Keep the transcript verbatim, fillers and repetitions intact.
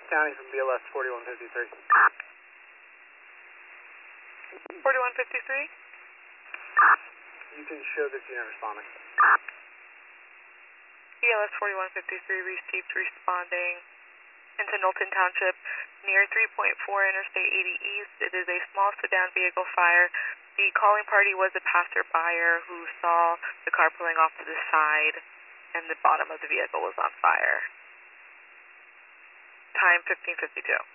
County from B L S forty-one fifty-three. forty-one fifty-three? You can show this unit responding. B L S forty-one fifty-three received responding into Knowlton Township near three point four Interstate eighty East. It is a small sedan vehicle fire. The calling party was a passerby who saw the car pulling off to the side and the bottom of the vehicle was on fire. Time fifteen fifty-two.